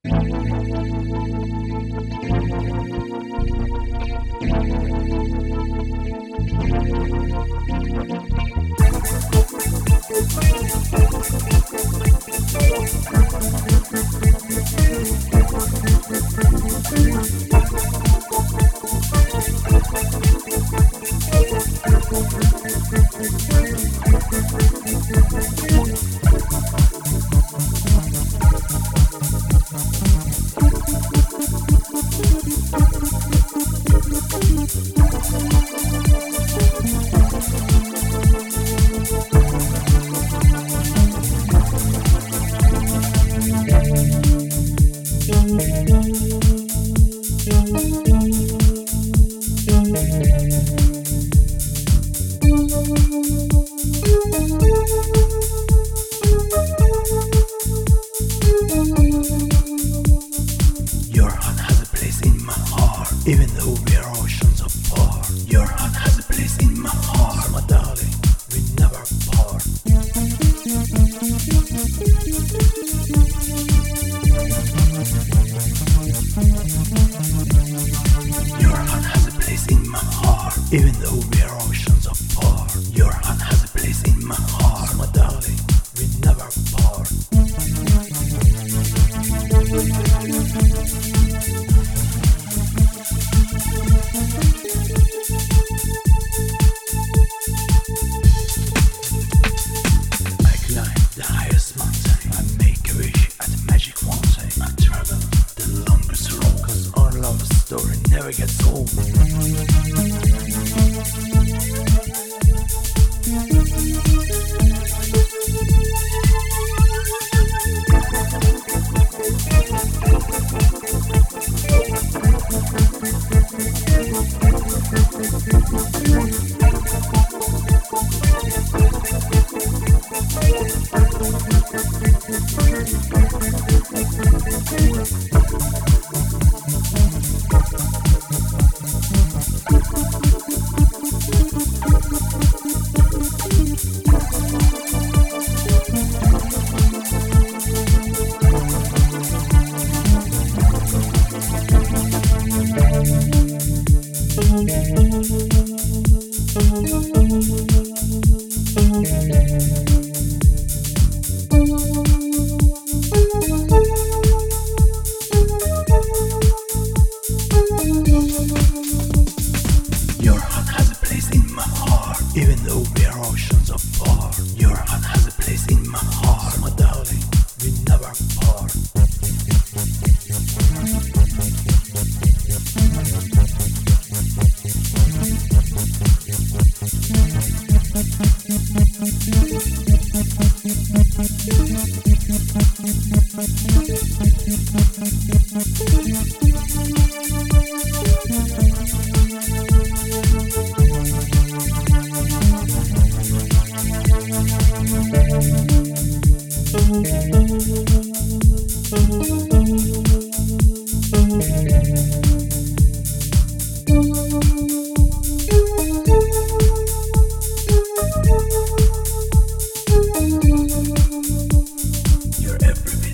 Your heart has a place in my heart, even though we are oceans apart. Your heart has a place in my heart, so my darling, we never part. Your heart has a place in my heart, even though we are oceans apart. Your heart has a place in my heart, so my darling, we never part. I climb the highest mountain, I make a wish at the magic fountain. I travel the longest road, cause our love story never gets old. Your heart has a place in my heart, even though we are oceans apart. Your heart has a place in my heart, so my darling, we never part. You're everywhere.